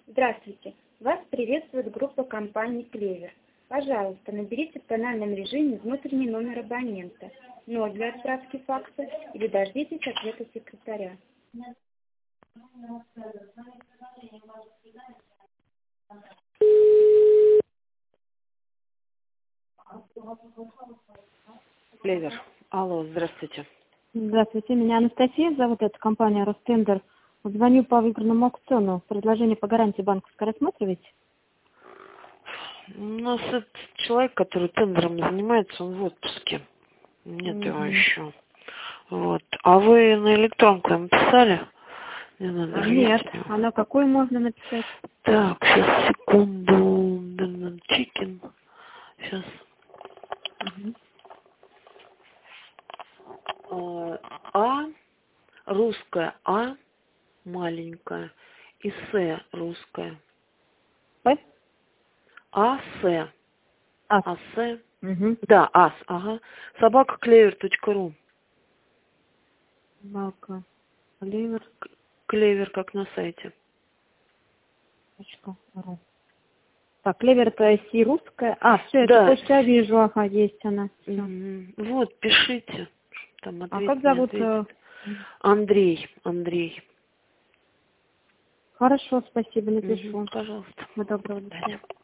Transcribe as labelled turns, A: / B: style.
A: Здравствуйте. Вас приветствует группа компании «Клевер». Пожалуйста, наберите в тональном режиме внутренний номер абонента, 0 для отправки факса, или дождитесь ответа секретаря.
B: Клевер. Алло, здравствуйте.
C: Здравствуйте, меня Анастасия зовут, это компания «Ростендер». Звоню по выигранному аукциону. Предложение по гарантии банковской рассматриваете?
B: У нас этот человек, который тендером занимается, он в отпуске. Нет его еще. Вот. А вы на электронку написали? Не надо
C: Нет. А на какой можно написать?
B: Так, сейчас, секунду. Чикен. Сейчас. Русская А, маленькая, и С русская.
C: П?
B: С.
C: А.
B: С. Да, ас, ага. собакаклевер.ру.
C: Собака. Клевер.
B: Клевер, как на сайте.
C: .ру. Так, клевер это си русская. Все,
B: Да.
C: это почта вижу, ага, есть она.
B: Вот, пишите. Там
C: А как зовут?
B: Андрей.
C: Хорошо, спасибо, напишу.
B: Пожалуйста.
C: Доброго дня.